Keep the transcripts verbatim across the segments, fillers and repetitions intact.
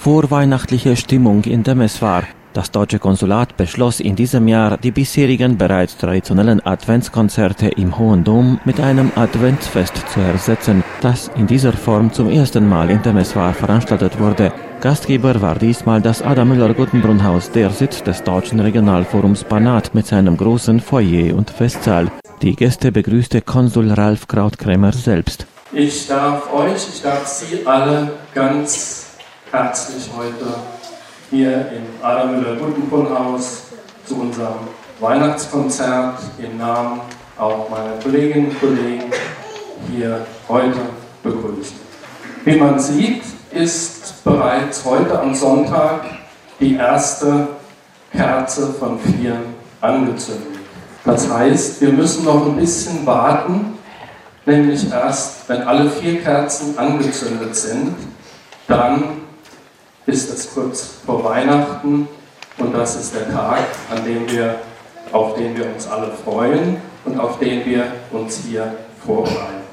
vorweihnachtliche Stimmung in Temeswar. Das deutsche Konsulat beschloss in diesem Jahr, die bisherigen bereits traditionellen Adventskonzerte im Hohen Dom mit einem Adventsfest zu ersetzen, das in dieser Form zum ersten Mal in Temeswar veranstaltet wurde. Gastgeber war diesmal das Ada-Müller-Guttenbrunn-Haus, der Sitz des Deutschen Regionalforums Banat mit seinem großen Foyer und Festsaal. Die Gäste begrüßte Konsul Ralf Krautkrämer selbst. Ich darf euch, ich darf Sie alle ganz herzlich heute hier im Ada-Müller-Guttenbrunn-Haus zu unserem Weihnachtskonzert im Namen auch meiner Kolleginnen und Kollegen hier heute begrüßen. Wie man sieht, ist bereits heute am Sonntag die erste Kerze von vier angezündet. Das heißt, wir müssen noch ein bisschen warten, nämlich erst, wenn alle vier Kerzen angezündet sind, dann ist es kurz vor Weihnachten und das ist der Tag, an dem wir, auf den wir uns alle freuen und auf den wir uns hier vorbereiten.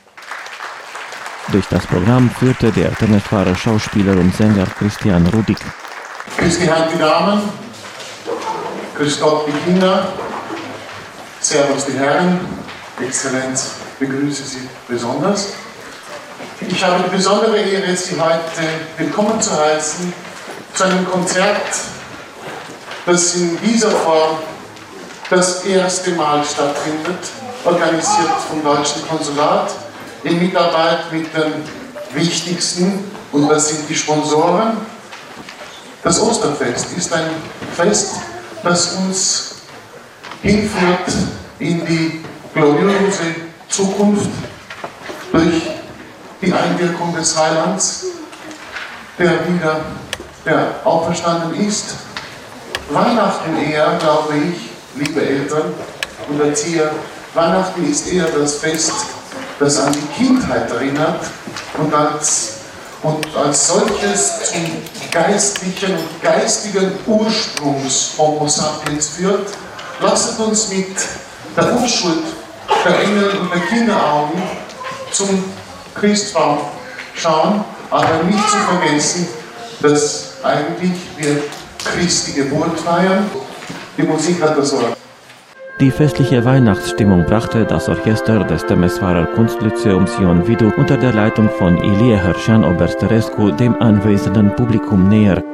Durch das Programm führte der Temeswarer Schauspieler und Sänger Christian Rudik. Grüß die Herren, die Damen, grüß Gott, die Kinder, Servus die Herren, Exzellenz, begrüße Sie besonders. Ich habe die besondere Ehre, Sie heute willkommen zu heißen zu einem Konzert, das in dieser Form das erste Mal stattfindet, organisiert vom Deutschen Konsulat in Mitarbeit mit den wichtigsten, und das sind die Sponsoren. Das Osterfest ist ein Fest, das uns hinführt in die gloriose Zukunft durch die Einwirkung des Heilands, der wieder der auferstanden ist. Weihnachten eher, glaube ich, liebe Eltern und Erzieher, Weihnachten ist eher das Fest, das an die Kindheit erinnert und als, und als solches zum geistlichen und geistigen Ursprungs Homo sapiens führt. Lasst uns mit der Unschuld der Engel und der Kinderaugen zum Christbaum schauen, aber nicht zu vergessen, dass eigentlich wir Christi Geburt feiern. Die Musik hat das Wort. Die festliche Weihnachtsstimmung brachte das Orchester des Temeswarer Kunstlyzeums Ion Vidu unter der Leitung von Ilie Herșan-Obersterescu dem anwesenden Publikum näher.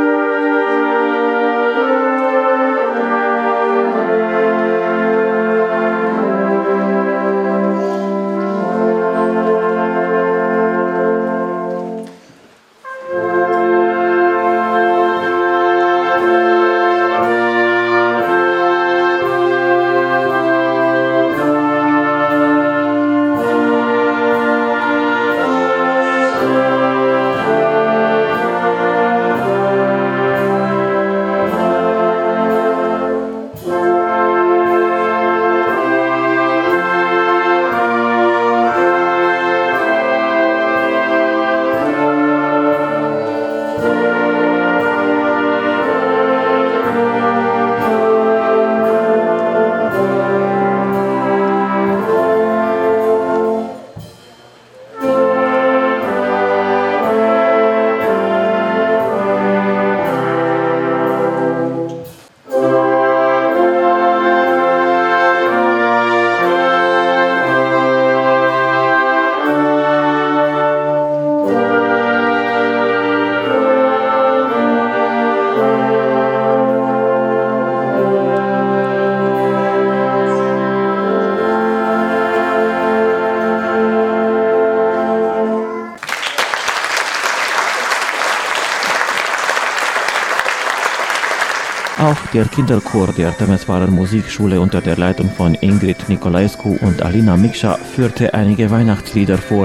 Auch der Kinderchor der Temeswarer Musikschule unter der Leitung von Ingrid Nicolaescu und Alina Mikscha führte einige Weihnachtslieder vor.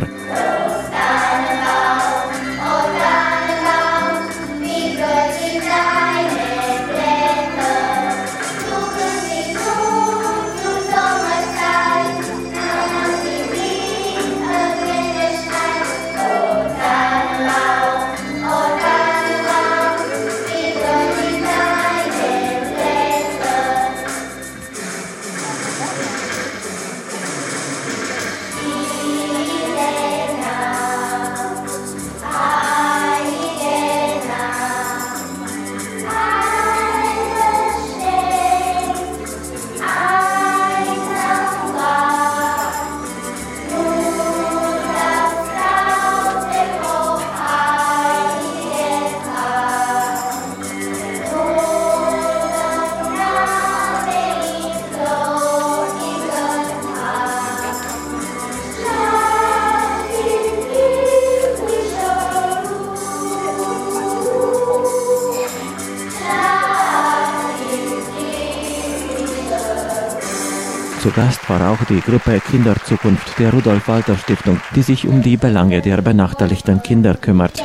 Zu Gast war auch die Gruppe Kinderzukunft der Rudolf-Walter-Stiftung, die sich um die Belange der benachteiligten Kinder kümmert.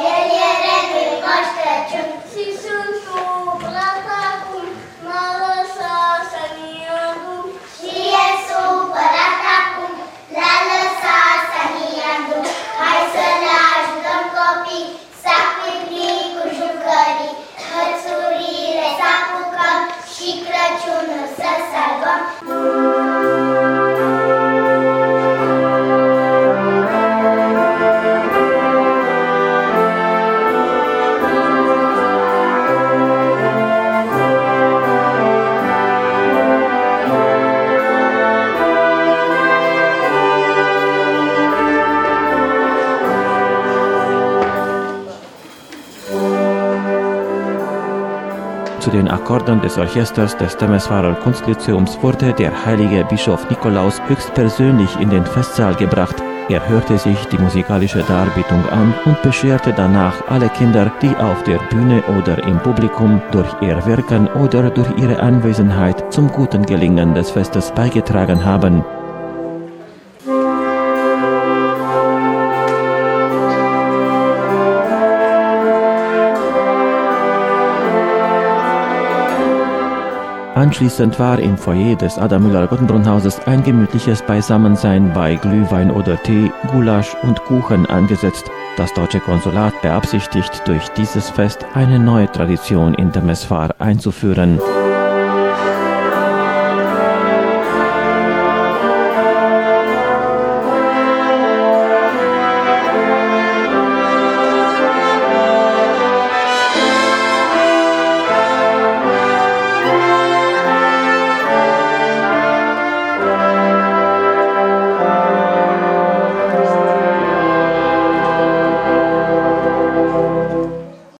Zu den Akkorden des Orchesters des Temeswarer Kunstlyzeums wurde der heilige Bischof Nikolaus höchstpersönlich in den Festsaal gebracht. Er hörte sich die musikalische Darbietung an und bescherte danach alle Kinder, die auf der Bühne oder im Publikum durch ihr Wirken oder durch ihre Anwesenheit zum guten Gelingen des Festes beigetragen haben. Anschließend war im Foyer des Adam-Müller-Gottenbrunn-Hauses ein gemütliches Beisammensein bei Glühwein oder Tee, Gulasch und Kuchen angesetzt. Das deutsche Konsulat beabsichtigt, durch dieses Fest eine neue Tradition in Temeswar einzuführen.